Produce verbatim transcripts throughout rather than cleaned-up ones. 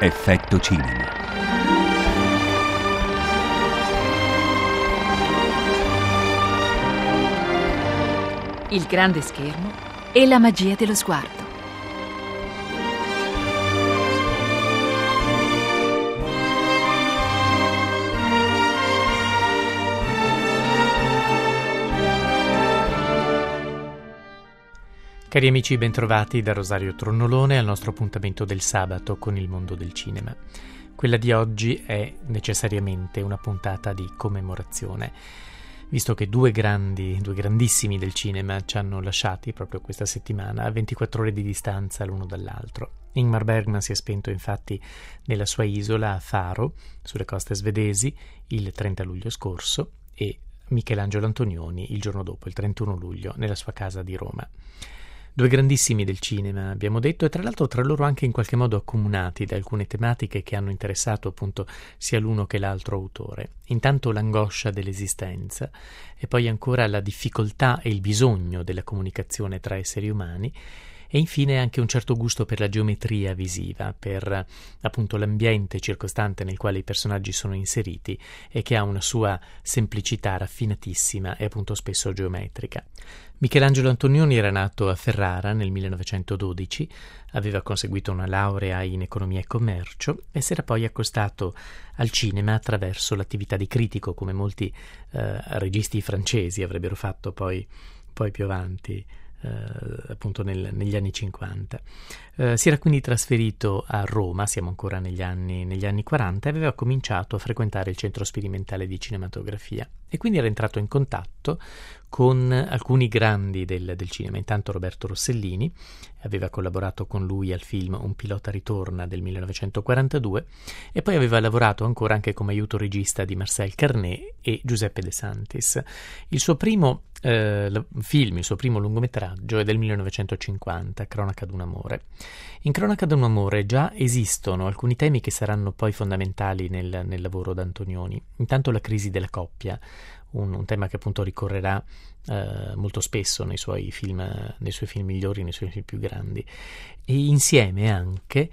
Effetto cinema. Il grande schermo e la magia dello sguardo. Cari amici, bentrovati da Rosario Tronnolone al nostro appuntamento del sabato con il mondo del cinema. Quella di oggi è necessariamente una puntata di commemorazione, visto che due grandi, due grandissimi del cinema ci hanno lasciati proprio questa settimana a ventiquattro ore di distanza l'uno dall'altro. Ingmar Bergman si è spento infatti nella sua isola a Faro, sulle coste svedesi, il trenta luglio scorso, e Michelangelo Antonioni il giorno dopo, il trentuno luglio, nella sua casa di Roma. Due grandissimi del cinema, abbiamo detto, e tra l'altro tra loro anche in qualche modo accomunati da alcune tematiche che hanno interessato appunto sia l'uno che l'altro autore. Intanto l'angoscia dell'esistenza e poi ancora la difficoltà e il bisogno della comunicazione tra esseri umani e infine anche un certo gusto per la geometria visiva, per appunto l'ambiente circostante nel quale i personaggi sono inseriti e che ha una sua semplicità raffinatissima e appunto spesso geometrica. Michelangelo Antonioni era nato a Ferrara nel millenovecentododici, aveva conseguito una laurea in economia e commercio e si era poi accostato al cinema attraverso l'attività di critico, come molti eh, registi francesi avrebbero fatto poi, poi più avanti. Uh, appunto nel, negli anni cinquanta. Uh, si era quindi trasferito a Roma, siamo ancora negli anni, negli anni quaranta, e aveva cominciato a frequentare il centro sperimentale di cinematografia e quindi era entrato in contatto con alcuni grandi del, del cinema. Intanto Roberto Rossellini, aveva collaborato con lui al film Un pilota ritorna del millenovecentoquarantadue e poi aveva lavorato ancora anche come aiuto regista di Marcel Carné e Giuseppe De Santis. Il suo primo eh, film, il suo primo lungometraggio è del millenovecentocinquanta, Cronaca d'un amore. In Cronaca d'un amore già esistono alcuni temi che saranno poi fondamentali nel, nel lavoro d'Antonioni. Intanto la crisi della coppia, Un, un tema che appunto ricorrerà eh, molto spesso nei suoi film, nei suoi film migliori, nei suoi film più grandi, e insieme anche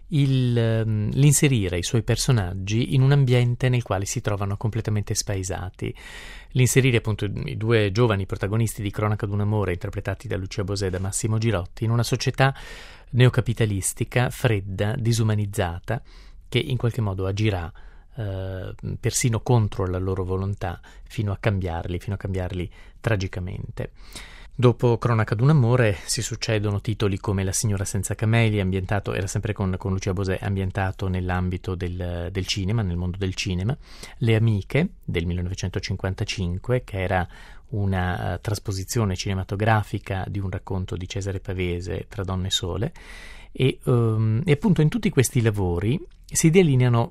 il, um, l'inserire i suoi personaggi in un ambiente nel quale si trovano completamente spaesati, l'inserire appunto i due giovani protagonisti di Cronaca d'un amore interpretati da Lucia Bosè e da Massimo Girotti in una società neocapitalistica, fredda, disumanizzata, che in qualche modo agirà Uh, persino contro la loro volontà, fino a cambiarli, fino a cambiarli tragicamente. Dopo Cronaca d'un amore si succedono titoli come La signora senza camelie, ambientato, era sempre con, con Lucia Bosè, ambientato nell'ambito del, del cinema, nel mondo del cinema, Le amiche del millenovecentocinquantacinque, che era una uh, trasposizione cinematografica di un racconto di Cesare Pavese, Tra donne sole, e, um, e appunto in tutti questi lavori si delineano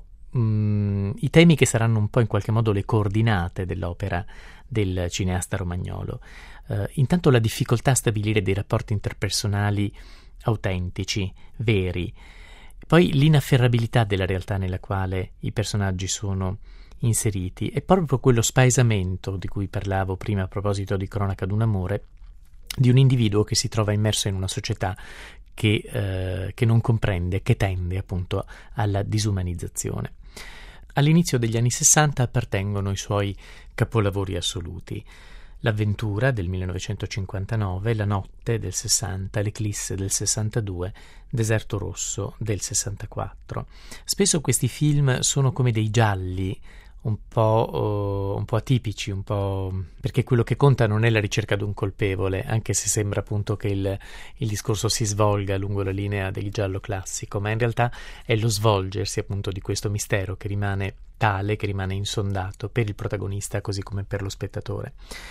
Mm, i temi che saranno un po' in qualche modo le coordinate dell'opera del cineasta romagnolo. Uh, intanto la difficoltà a stabilire dei rapporti interpersonali autentici, veri, poi l'inafferrabilità della realtà nella quale i personaggi sono inseriti e proprio quello spaesamento di cui parlavo prima a proposito di Cronaca d'un amore, di un individuo che si trova immerso in una società che, eh, che non comprende, che tende appunto alla disumanizzazione. All'inizio degli anni sessanta appartengono i suoi capolavori assoluti: L'avventura del millenovecentocinquantanove, La notte del sessanta, L'eclisse del sessantadue, Deserto rosso del sessantaquattro. Spesso questi film sono come dei gialli un po', uh, un po' atipici, un po' perché quello che conta non è la ricerca di un colpevole, anche se sembra appunto che il, il discorso si svolga lungo la linea del giallo classico, ma in realtà è lo svolgersi appunto di questo mistero che rimane tale, che rimane insondato per il protagonista così come per lo spettatore.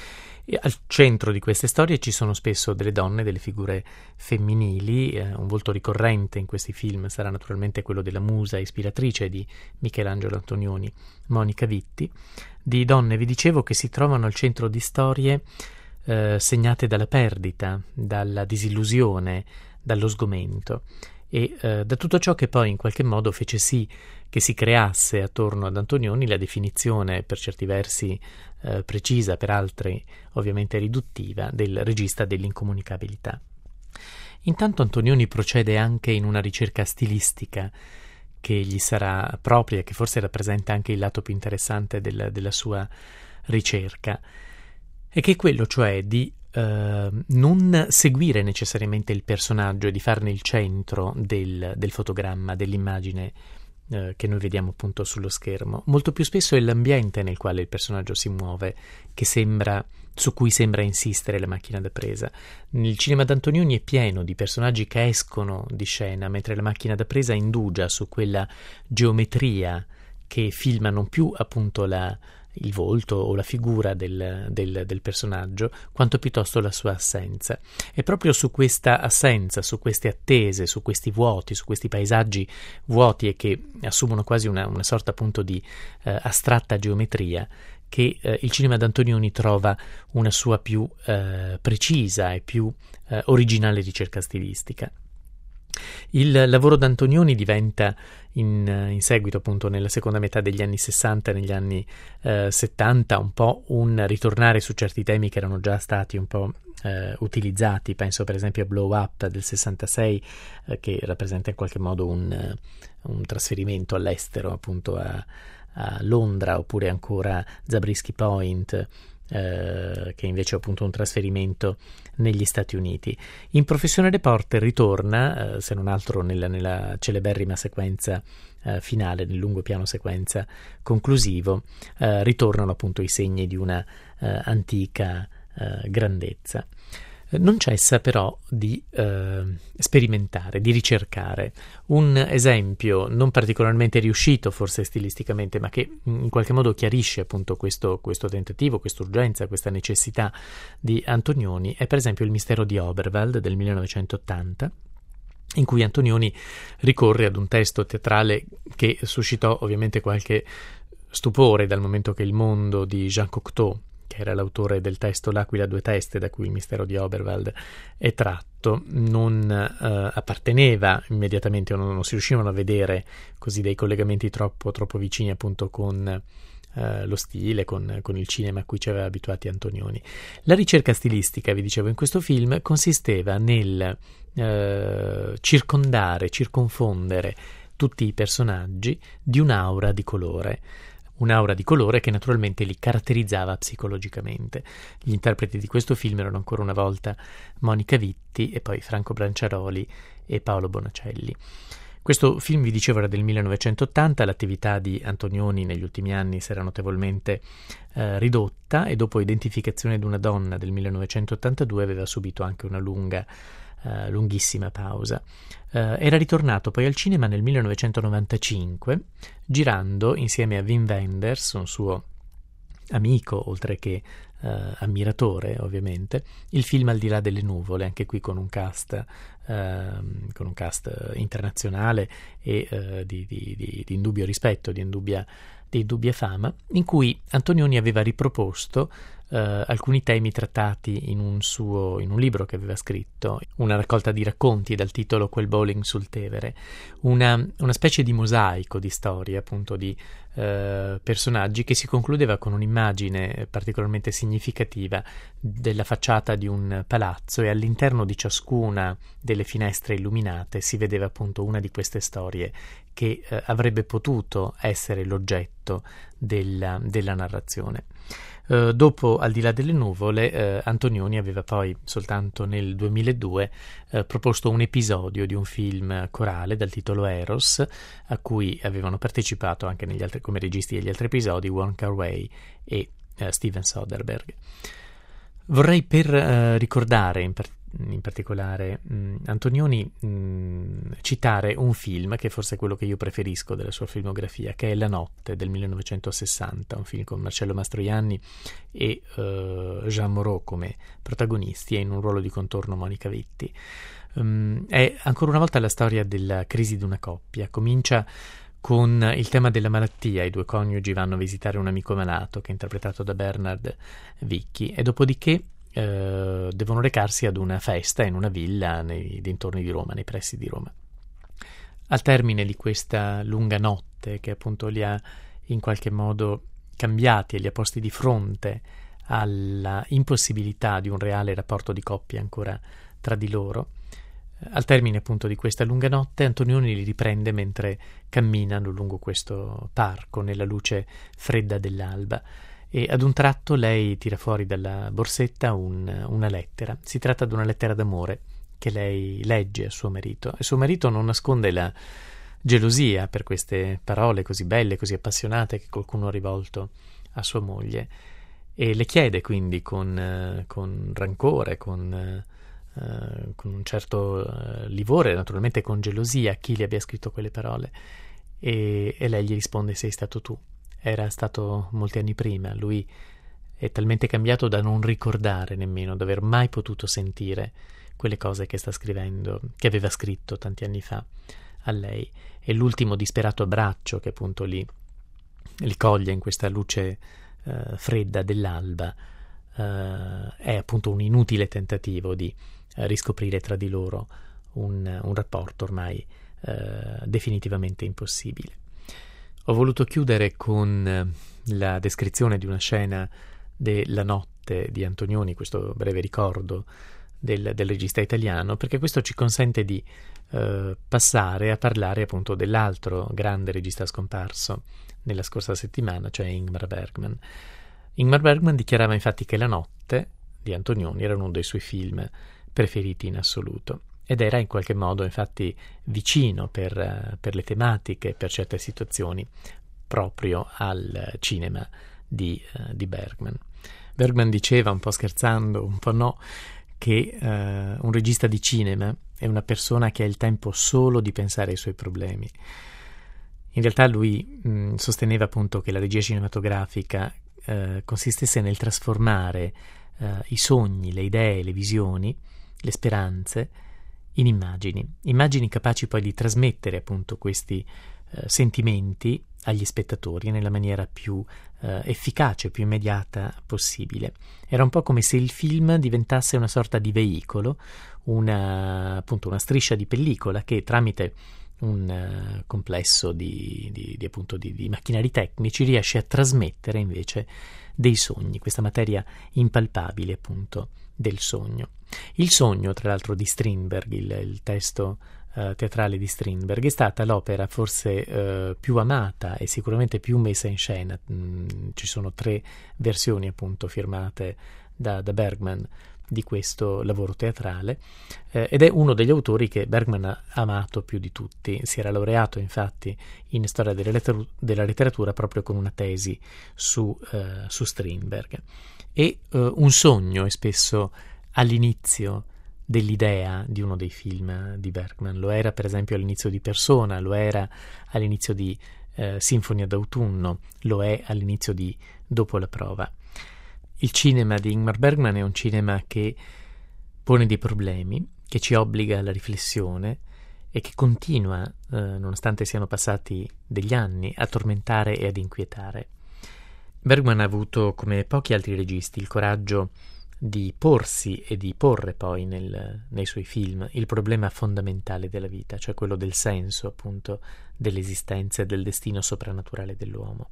E al centro di queste storie ci sono spesso delle donne, delle figure femminili. Eh, un volto ricorrente in questi film sarà naturalmente quello della musa ispiratrice di Michelangelo Antonioni, Monica Vitti, di donne, vi dicevo, che si trovano al centro di storie eh, segnate dalla perdita, dalla disillusione, dallo sgomento e eh, da tutto ciò che poi in qualche modo fece sì che si creasse attorno ad Antonioni la definizione, per certi versi eh, precisa, per altri ovviamente riduttiva, del regista dell'incomunicabilità. Intanto Antonioni procede anche in una ricerca stilistica che gli sarà propria, che forse rappresenta anche il lato più interessante del, della sua ricerca, e che è quello cioè di Uh, non seguire necessariamente il personaggio e di farne il centro del, del fotogramma, dell'immagine uh, che noi vediamo appunto sullo schermo. Molto più spesso è l'ambiente nel quale il personaggio si muove che sembra, su cui sembra insistere la macchina da presa. Il cinema d'Antonioni è pieno di personaggi che escono di scena, mentre la macchina da presa indugia su quella geometria che filma non più appunto la il volto o la figura del, del, del personaggio, quanto piuttosto la sua assenza. E proprio su questa assenza, su queste attese, su questi vuoti, su questi paesaggi vuoti e che assumono quasi una, una sorta appunto di eh, astratta geometria, che eh, il cinema d'Antonioni trova una sua più eh, precisa e più eh, originale ricerca stilistica. Il lavoro d'Antonioni diventa in, in seguito appunto nella seconda metà degli anni sessanta e negli anni eh, settanta un po' un ritornare su certi temi che erano già stati un po' eh, utilizzati. Penso per esempio a Blow Up del sessantasei, eh, che rappresenta in qualche modo un, un trasferimento all'estero, appunto a, a Londra, oppure ancora Zabriskie Point, Eh, che invece è appunto un trasferimento negli Stati Uniti. In Professione Reporter ritorna, eh, se non altro nella, nella celeberrima sequenza eh, finale, nel lungo piano sequenza conclusivo, eh, ritornano appunto i segni di una eh, antica eh, grandezza. Non cessa però di eh, sperimentare, di ricercare. Un esempio non particolarmente riuscito forse stilisticamente, ma che in qualche modo chiarisce appunto questo, questo tentativo, questa urgenza, questa necessità di Antonioni, è per esempio Il mistero di Oberwald del millenovecentottanta, in cui Antonioni ricorre ad un testo teatrale che suscitò ovviamente qualche stupore, dal momento che il mondo di Jean Cocteau, che era l'autore del testo L'aquila a due teste, da cui Il mistero di Oberwald è tratto, non eh, apparteneva immediatamente, o non, non si riuscivano a vedere così dei collegamenti troppo, troppo vicini appunto con eh, lo stile, con, con il cinema a cui ci aveva abituati Antonioni. La ricerca stilistica, vi dicevo, in questo film consisteva nel eh, circondare, circonfondere tutti i personaggi di un'aura di colore. Un'aura di colore che naturalmente li caratterizzava psicologicamente. Gli interpreti di questo film erano ancora una volta Monica Vitti e poi Franco Branciaroli e Paolo Bonacelli. Questo film, vi dicevo, era del millenovecentottanta, l'attività di Antonioni negli ultimi anni si era notevolmente eh, ridotta, e dopo Identificazione d'una donna del millenovecentottantadue aveva subito anche una lunga Uh, lunghissima pausa. Uh, era ritornato poi al cinema nel millenovecentonovantacinque, girando insieme a Wim Wenders, un suo amico oltre che uh, ammiratore ovviamente, il film Al di là delle nuvole, anche qui con un cast uh, con un cast internazionale e uh, di, di, di, di indubbio rispetto, di indubbia, di indubbia fama, in cui Antonioni aveva riproposto Uh, alcuni temi trattati in un suo in un libro che aveva scritto, una raccolta di racconti dal titolo Quel bowling sul Tevere, una, una specie di mosaico di storie, appunto di uh, personaggi, che si concludeva con un'immagine particolarmente significativa della facciata di un palazzo, e all'interno di ciascuna delle finestre illuminate si vedeva appunto una di queste storie che uh, avrebbe potuto essere l'oggetto della, della narrazione. Uh, dopo Al di là delle nuvole, uh, Antonioni aveva poi soltanto nel duemiladue uh, proposto un episodio di un film corale dal titolo Eros, a cui avevano partecipato anche negli altri, come registi degli altri episodi, Wong Kar-wai e uh, Steven Soderbergh. Vorrei per uh, ricordare in, par- in particolare mh, Antonioni mh, citare un film che forse è quello che io preferisco della sua filmografia, che è La notte del millenovecentosessanta, un film con Marcello Mastroianni e uh, Jean Moreau come protagonisti, e in un ruolo di contorno Monica Vitti. Um, è ancora una volta la storia della crisi di una coppia. Comincia con il tema della malattia. I due coniugi vanno a visitare un amico malato, che è interpretato da Bernard Vicchi, e dopodiché eh, devono recarsi ad una festa in una villa nei dintorni di Roma, nei pressi di Roma. Al termine di questa lunga notte, che appunto li ha in qualche modo cambiati e li ha posti di fronte alla impossibilità di un reale rapporto di coppia ancora tra di loro, Al termine appunto di questa lunga notte, Antonioni li riprende mentre camminano lungo questo parco nella luce fredda dell'alba, e ad un tratto lei tira fuori dalla borsetta un, una lettera. Si tratta di una lettera d'amore che lei legge a suo marito, e suo marito non nasconde la gelosia per queste parole così belle, così appassionate che qualcuno ha rivolto a sua moglie, e le chiede quindi con, con rancore, con Uh, con un certo uh, livore, naturalmente con gelosia, chi le abbia scritto quelle parole, e, e lei gli risponde: sei stato tu. Era stato molti anni prima. Lui è talmente cambiato da non ricordare nemmeno, da aver mai potuto sentire quelle cose che sta scrivendo, che aveva scritto tanti anni fa a lei. E l'ultimo disperato abbraccio che appunto li, li coglie in questa luce uh, fredda dell'alba uh, è appunto un inutile tentativo di riscoprire tra di loro un, un rapporto ormai eh, definitivamente impossibile. Ho voluto chiudere con la descrizione di una scena della notte di Antonioni, questo breve ricordo del, del regista italiano, perché questo ci consente di eh, passare a parlare appunto dell'altro grande regista scomparso nella scorsa settimana, cioè Ingmar Bergman. Ingmar Bergman dichiarava infatti che La notte di Antonioni era uno dei suoi film preferiti in assoluto, ed era in qualche modo infatti vicino per, per le tematiche, per certe situazioni, proprio al cinema di, uh, di Bergman. Bergman diceva, un po' scherzando, un po' no, che uh, un regista di cinema è una persona che ha il tempo solo di pensare ai suoi problemi. In realtà lui mh, sosteneva appunto che la regia cinematografica uh, consistesse nel trasformare uh, i sogni, le idee, le visioni, le speranze in immagini, immagini capaci poi di trasmettere appunto questi eh, sentimenti agli spettatori nella maniera più eh, efficace, più immediata possibile. Era un po' come se il film diventasse una sorta di veicolo, una, appunto una striscia di pellicola che tramite un uh, complesso di, di, di, appunto di, di macchinari tecnici riesce a trasmettere invece dei sogni, questa materia impalpabile appunto del sogno. Il sogno, tra l'altro, di Strindberg, il, il testo uh, teatrale di Strindberg, è stata l'opera forse uh, più amata e sicuramente più messa in scena. Mm, ci sono tre versioni appunto firmate da, da Bergman di questo lavoro teatrale, eh, ed è uno degli autori che Bergman ha amato più di tutti. Si era laureato infatti in storia della, letter- della letteratura proprio con una tesi su, eh, su Strindberg, e eh, un sogno è spesso all'inizio dell'idea di uno dei film di Bergman. Lo era per esempio all'inizio di Persona, lo era all'inizio di eh, Sinfonia d'autunno, lo è all'inizio di Dopo la prova. Il cinema di Ingmar Bergman è un cinema che pone dei problemi, che ci obbliga alla riflessione e che continua, eh, nonostante siano passati degli anni, a tormentare e ad inquietare. Bergman ha avuto, come pochi altri registi, il coraggio di porsi e di porre poi nel, nei suoi film il problema fondamentale della vita, cioè quello del senso appunto dell'esistenza e del destino soprannaturale dell'uomo.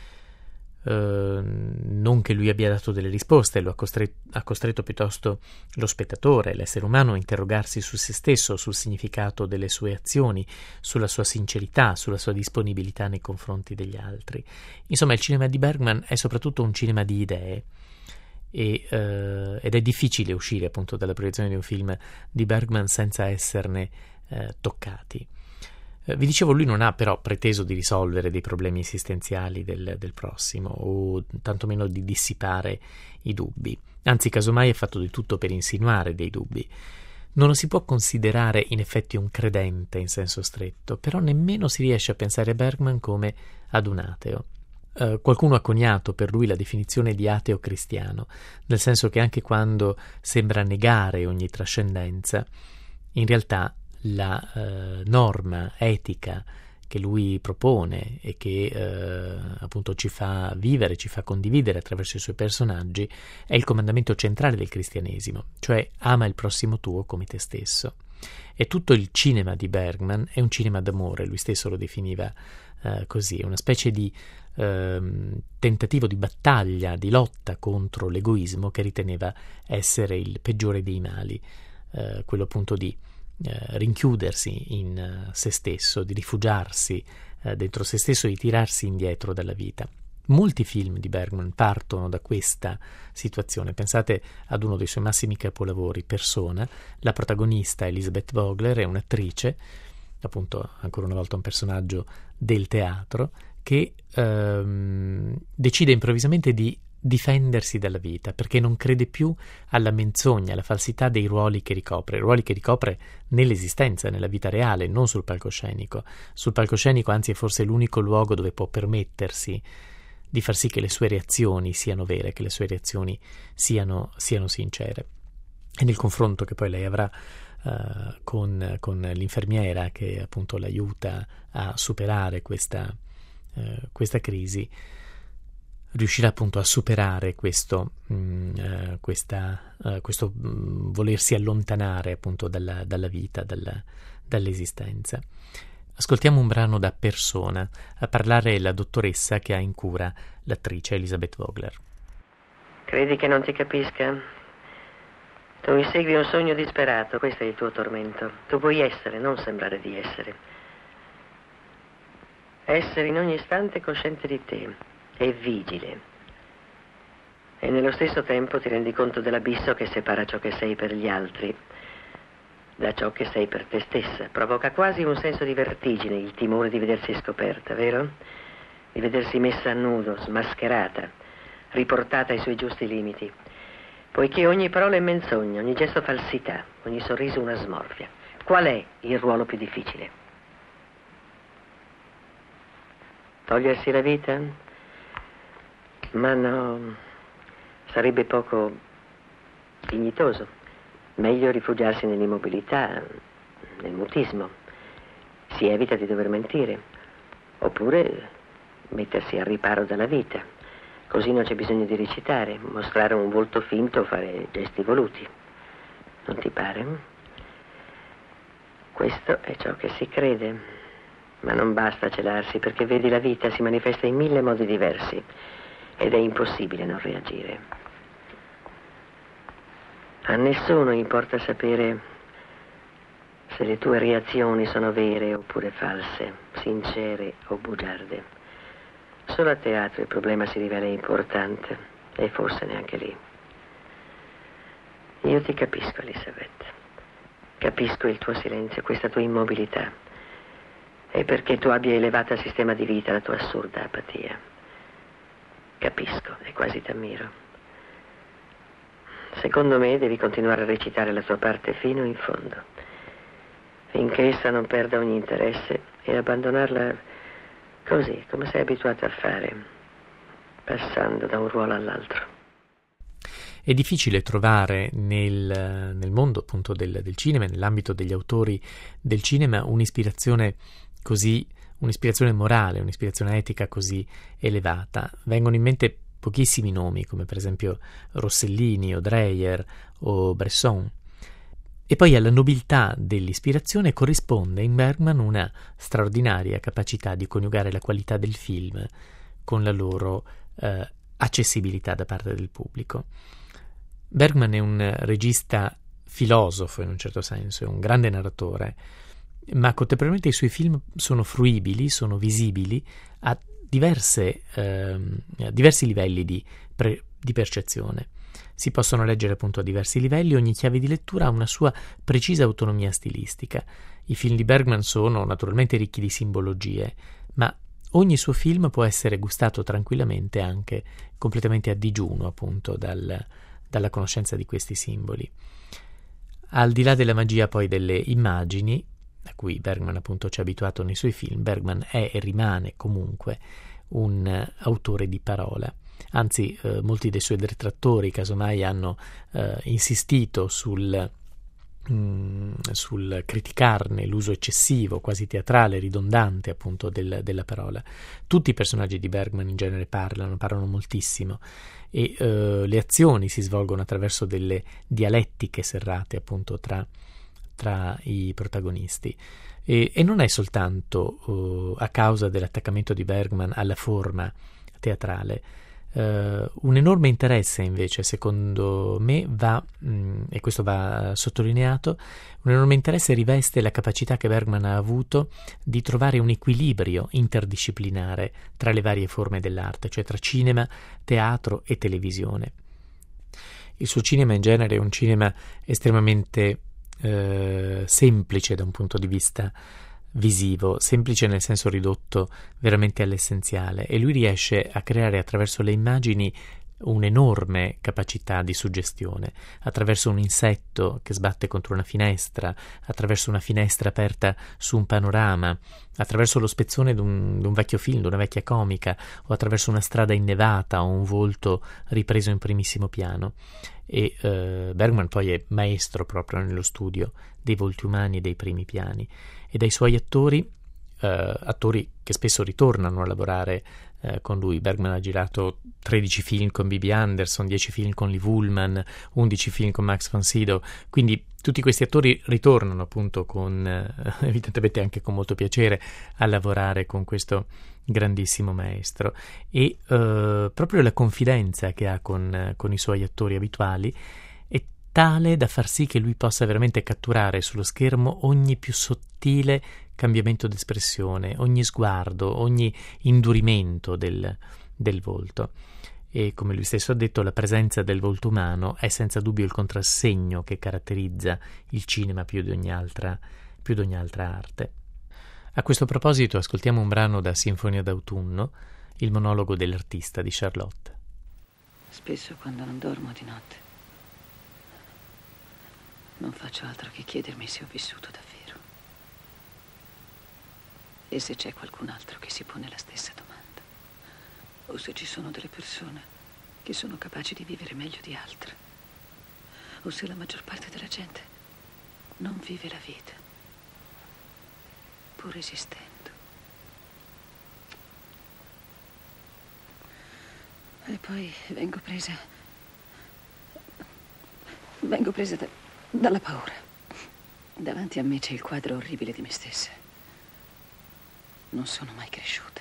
Uh, non che lui abbia dato delle risposte, lo ha costretto, ha costretto piuttosto lo spettatore, l'essere umano, a interrogarsi su se stesso, sul significato delle sue azioni, sulla sua sincerità, sulla sua disponibilità nei confronti degli altri. Insomma, il cinema di Bergman è soprattutto un cinema di idee, e, uh, ed è difficile uscire appunto dalla proiezione di un film di Bergman senza esserne uh, toccati. Vi dicevo, lui non ha però preteso di risolvere dei problemi esistenziali del, del prossimo, o tantomeno di dissipare i dubbi. Anzi, casomai ha fatto di tutto per insinuare dei dubbi. Non lo si può considerare in effetti un credente in senso stretto, però nemmeno si riesce a pensare a Bergman come ad un ateo. Uh, qualcuno ha coniato per lui la definizione di ateo cristiano, nel senso che anche quando sembra negare ogni trascendenza, in realtà la eh, norma etica che lui propone e che eh, appunto ci fa vivere, ci fa condividere attraverso i suoi personaggi, è il comandamento centrale del cristianesimo, cioè ama il prossimo tuo come te stesso. E tutto il cinema di Bergman è un cinema d'amore, lui stesso lo definiva eh, così, una specie di eh, tentativo di battaglia, di lotta contro l'egoismo che riteneva essere il peggiore dei mali, eh, quello appunto di eh, rinchiudersi in uh, se stesso, di rifugiarsi uh, dentro se stesso, di tirarsi indietro dalla vita. Molti film di Bergman partono da questa situazione. Pensate ad uno dei suoi massimi capolavori, Persona. La protagonista, Elisabeth Vogler, è un'attrice, appunto ancora una volta un personaggio del teatro, che ehm, decide improvvisamente di difendersi dalla vita perché non crede più alla menzogna, alla falsità dei ruoli che ricopre, ruoli che ricopre nell'esistenza, nella vita reale, non sul palcoscenico. Sul palcoscenico, anzi, è forse l'unico luogo dove può permettersi di far sì che le sue reazioni siano vere, che le sue reazioni siano, siano sincere. E nel confronto che poi lei avrà uh, con, con l'infermiera che appunto l'aiuta a superare questa, uh, questa crisi, riuscirà appunto a superare questo, mh, uh, questa, uh, questo mh, volersi allontanare appunto dalla, dalla vita, dalla, dall'esistenza. Ascoltiamo un brano da Persona. A parlare la dottoressa che ha in cura l'attrice Elisabeth Vogler. Credi che non ti capisca? Tu insegui un sogno disperato, questo è il tuo tormento. Tu vuoi essere, non sembrare di essere. Essere in ogni istante cosciente di te e vigile. E nello stesso tempo ti rendi conto dell'abisso che separa ciò che sei per gli altri da ciò che sei per te stessa. Provoca quasi un senso di vertigine il timore di vedersi scoperta, vero? Di vedersi messa a nudo, smascherata, riportata ai suoi giusti limiti. Poiché ogni parola è menzogna, ogni gesto falsità, ogni sorriso una smorfia. Qual è il ruolo più difficile? Togliersi la vita? Ma no, sarebbe poco dignitoso. Meglio rifugiarsi nell'immobilità, nel mutismo. Si evita di dover mentire. Oppure mettersi al riparo dalla vita. Così non c'è bisogno di recitare, mostrare un volto finto o fare gesti voluti. Non ti pare? Questo è ciò che si crede. Ma non basta celarsi, perché vedi, la vita si manifesta in mille modi diversi ed è impossibile non reagire. A nessuno importa sapere se le tue reazioni sono vere oppure false, sincere o bugiarde. Solo a teatro il problema si rivela importante, e forse neanche lì. Io ti capisco, Elisabeth. Capisco il tuo silenzio, questa tua immobilità. E perché tu abbia elevato al sistema di vita la tua assurda apatia. Capisco e quasi t'ammiro. Secondo me devi continuare a recitare la tua parte fino in fondo, finché essa non perda ogni interesse, e abbandonarla così, come sei abituato a fare, passando da un ruolo all'altro. È difficile trovare nel, nel mondo appunto del, del cinema, nell'ambito degli autori del cinema, un'ispirazione così, un'ispirazione morale, un'ispirazione etica così elevata. Vengono in mente pochissimi nomi, come per esempio Rossellini o Dreyer o Bresson. E poi alla nobiltà dell'ispirazione corrisponde in Bergman una straordinaria capacità di coniugare la qualità del film con la loro eh, accessibilità da parte del pubblico. Bergman è un regista filosofo in un certo senso, è un grande narratore, ma contemporaneamente i suoi film sono fruibili, sono visibili a diverse, eh, a diversi livelli di, pre, di percezione. Si possono leggere appunto a diversi livelli, ogni chiave di lettura ha una sua precisa autonomia stilistica. I film di Bergman sono naturalmente ricchi di simbologie, ma ogni suo film può essere gustato tranquillamente anche completamente a digiuno appunto dal, dalla conoscenza di questi simboli. Al di là della magia poi delle immagini, a cui Bergman appunto ci ha abituato nei suoi film, Bergman è e rimane comunque un uh, autore di parola. Anzi, eh, molti dei suoi detrattori casomai hanno eh, insistito sul, mh, sul criticarne l'uso eccessivo, quasi teatrale, ridondante appunto del, della parola. Tutti i personaggi di Bergman in genere parlano, parlano moltissimo, e eh, le azioni si svolgono attraverso delle dialettiche serrate appunto tra, tra i protagonisti. E, e non è soltanto uh, a causa dell'attaccamento di Bergman alla forma teatrale. Uh, un enorme interesse invece, secondo me, va, mh, e questo va sottolineato, un enorme interesse riveste la capacità che Bergman ha avuto di trovare un equilibrio interdisciplinare tra le varie forme dell'arte, cioè tra cinema, teatro e televisione. Il suo cinema in genere è un cinema estremamente uh, semplice da un punto di vista visivo, semplice nel senso ridotto veramente all'essenziale, e lui riesce a creare attraverso le immagini un'enorme capacità di suggestione, attraverso un insetto che sbatte contro una finestra, attraverso una finestra aperta su un panorama, attraverso lo spezzone di un, di un vecchio film, di una vecchia comica, o attraverso una strada innevata o un volto ripreso in primissimo piano. E eh, Bergman poi è maestro proprio nello studio dei volti umani e dei primi piani, e dai suoi attori, eh, attori che spesso ritornano a lavorare eh, con lui. Bergman ha girato tredici film con Bibi Andersson, dieci film con Liv Ullmann, undici film con Max von Sydow, quindi tutti questi attori ritornano appunto con, eh, evidentemente anche con molto piacere, a lavorare con questo grandissimo maestro, e eh, proprio la confidenza che ha con, con i suoi attori abituali è tale da far sì che lui possa veramente catturare sullo schermo ogni più sottile cambiamento d'espressione, ogni sguardo, ogni indurimento del, del volto. E come lui stesso ha detto, la presenza del volto umano è senza dubbio il contrassegno che caratterizza il cinema più di ogni altra, più di ogni altra arte. A questo proposito ascoltiamo un brano da Sinfonia d'autunno, il monologo dell'artista di Charlotte. Spesso quando non dormo di notte non faccio altro che chiedermi se ho vissuto davvero e se c'è qualcun altro che si pone la stessa domanda, o se ci sono delle persone che sono capaci di vivere meglio di altre, o se la maggior parte della gente non vive la vita pur esistendo. E poi vengo presa vengo presa da, dalla paura. Davanti a me c'è il quadro orribile di me stessa. Non sono mai cresciuta.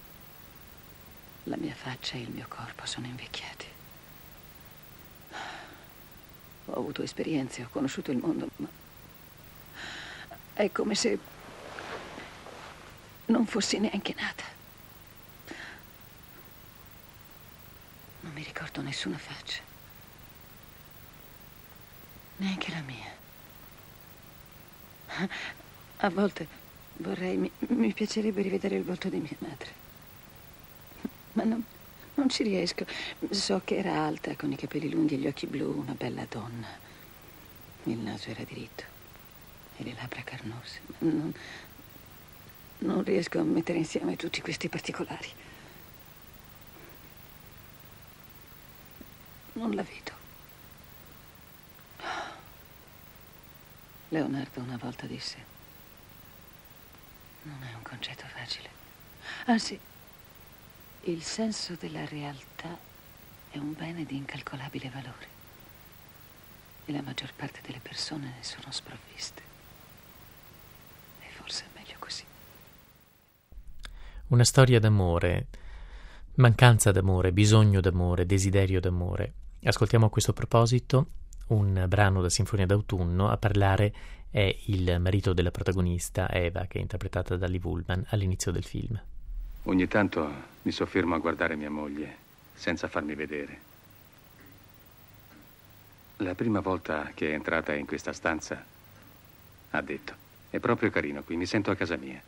La mia faccia e il mio corpo sono invecchiati. Ho avuto esperienze, ho conosciuto il mondo, ma è come se non fossi neanche nata. Non mi ricordo nessuna faccia, neanche la mia. A volte vorrei, mi, mi piacerebbe rivedere il volto di mia madre, ma non, non ci riesco. So che era alta, con i capelli lunghi e gli occhi blu, una bella donna. Il naso era diritto e le labbra carnose, ma non, non riesco a mettere insieme tutti questi particolari. Non la vedo. Leonardo una volta disse: non è un concetto facile. Anzi, il senso della realtà è un bene di incalcolabile valore e la maggior parte delle persone ne sono sprovviste. E forse è meglio così. Una storia d'amore, mancanza d'amore, bisogno d'amore, desiderio d'amore. Ascoltiamo a questo proposito un brano da Sinfonia d'autunno. A parlare è il marito della protagonista, Eva, che è interpretata da Liv Ullmann all'inizio del film. Ogni tanto mi soffermo a guardare mia moglie senza farmi vedere. La prima volta che è entrata in questa stanza ha detto: è proprio carino qui, mi sento a casa mia.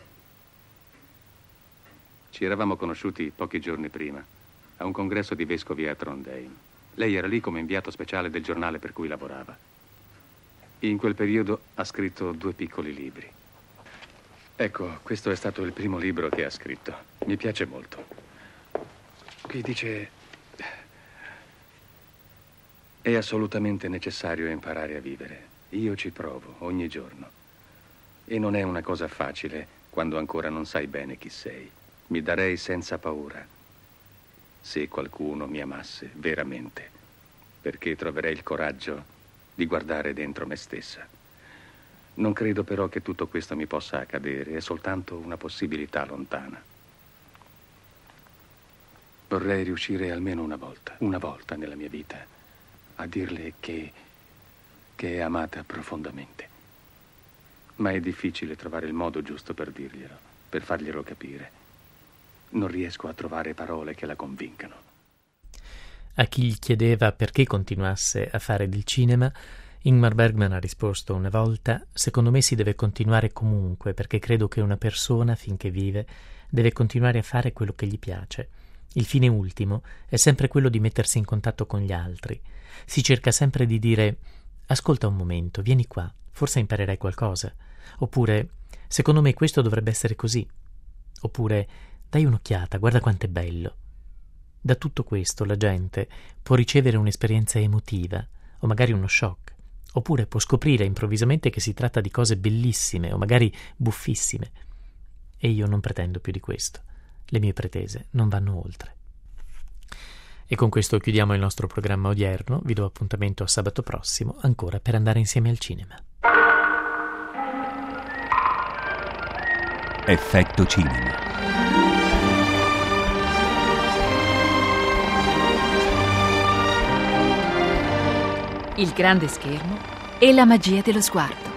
Ci eravamo conosciuti pochi giorni prima a un congresso di vescovi a Trondheim. Lei era lì come inviato speciale del giornale per cui lavorava. In quel periodo ha scritto due piccoli libri. Ecco, questo è stato il primo libro che ha scritto. Mi piace molto. Qui dice: è assolutamente necessario imparare a vivere. Io ci provo ogni giorno. E non è una cosa facile quando ancora non sai bene chi sei. Mi darei senza paura se qualcuno mi amasse veramente, perché troverei il coraggio di guardare dentro me stessa. Non credo però che tutto questo mi possa accadere, è soltanto una possibilità lontana. Vorrei riuscire almeno una volta, una volta nella mia vita, a dirle che, che è amata profondamente. Ma è difficile trovare il modo giusto per dirglielo, per farglielo capire. Non riesco a trovare parole che la convincano. A chi gli chiedeva perché continuasse a fare del cinema, Ingmar Bergman ha risposto una volta: secondo me si deve continuare comunque, perché credo che una persona, finché vive, deve continuare a fare quello che gli piace. Il fine ultimo è sempre quello di mettersi in contatto con gli altri. Si cerca sempre di dire: ascolta un momento, vieni qua, forse imparerai qualcosa. Oppure: secondo me questo dovrebbe essere così. Oppure: dai un'occhiata, guarda quanto è bello. Da tutto questo la gente può ricevere un'esperienza emotiva, o magari uno shock, oppure può scoprire improvvisamente che si tratta di cose bellissime o magari buffissime. E io non pretendo più di questo. Le mie pretese non vanno oltre. E con questo chiudiamo il nostro programma odierno. Vi do appuntamento a sabato prossimo, ancora per andare insieme al cinema. Effetto cinema. Il grande schermo e la magia dello sguardo.